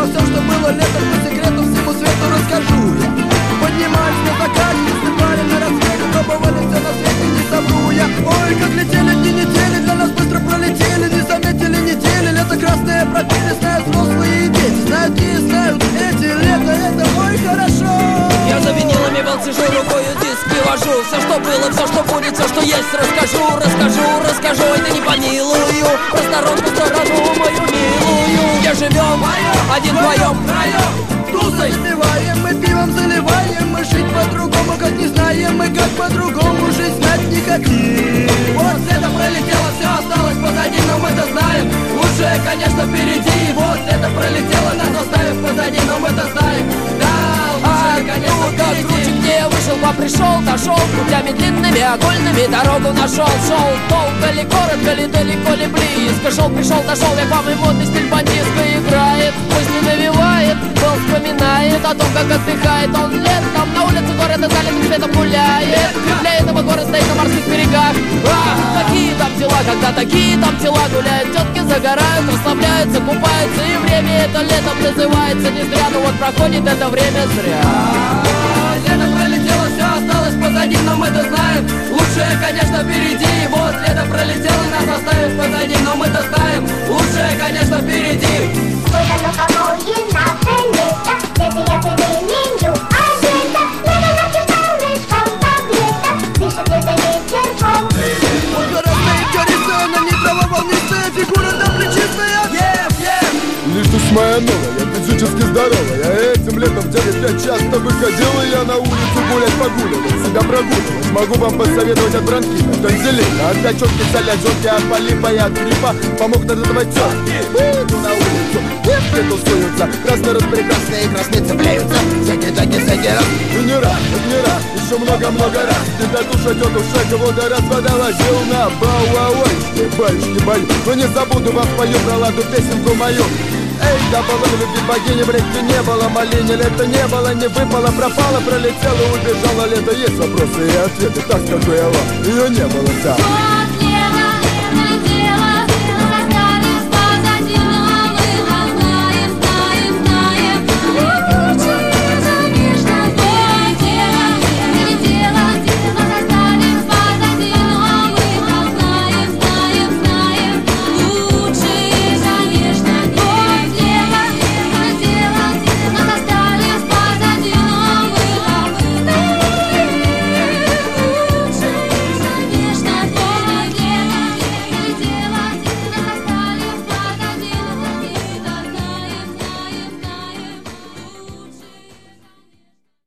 обо всем, что было летом, по секрету всему свету расскажу я. Поднимались на закате, засыпали на рассвете, пробовали все на свете, не совру я. Ой, как летели дни недели, для нас быстро пролетели, не заметили недели. Лето красное пропили, знают взрослые и дети, знают и знают эти. Лето это ой хорошо. Я за винилами был, сижу, рукою диски вожу. Все, что было, все, что будет, все, что есть, расскажу. Ой, да не помилую, про сторонку сторону мою милую. Где живем, один вдвоем, тусой запиваем, мы пивом заливаем, мы жить по-другому, как не знаем, мы как по-другому жизнь знать не хотим. Вот это пролетело, все осталось позади, но мы-то знаем, лучшее, конечно, впереди. Вот это пролетело, нас оставив позади, но мы-то знаем, да, лучшее, конечно, впереди. Круче, где я вышел, пришел, дошел путями длинными, окольными, дорогу нашел. Шел долго ли, коротко ли, далеко ли, близко. Шел, пришел, дошел, я к вам, и модный стиль бандитско играет. Пусть не навевает, но вспоминает о том, как отдыхает он летом. На улице города залитым светом гуляет. Для этого город стоит на морских берегах. Такие там дела, когда такие там дела. Гуляют тетки, загорают, расслабляются, купаются. И время это летом называется не зря. Но вот проходит это время зря. Лето пролетело, все осталось позади, но мы-то знаем, лучшее, конечно, впереди. Вот лето пролетело, нас оставив позади, но мы-то знаем, лучшее, конечно, впереди. Вот оно какое наше лето, это я переменю, а лето, надо солнышком таблета, дышит лето ветерком. Вот гора стоит гористая, на ней трава волнистая, фигура там плечистая. Лишь душ моя новая, физически здоровая. Этим летом в 9-5 часто выходил и я на улицу гулять, погуливать, себя прогуливать. Могу вам посоветовать от бронхита, тонзиллита, от пячетки, солячетки, от полипа и от гриппа. Помог от этого тетки. Выйду на улицу, девки тусуются, красно-распрекрасные красные цепляются. Всякие такие, всякий раз. И не раз, еще много-много раз. Тебя душа, тетушка, кого-то раз водовозил на баечки бою. Но не забуду, вам спою про ладу песенку мою. Эй, да было любви богини, в реке не было малини. Лето не было, не выпало, пропало, пролетело, убежало лето. Есть вопросы и ответы, так скажу я вам, ее не было, да.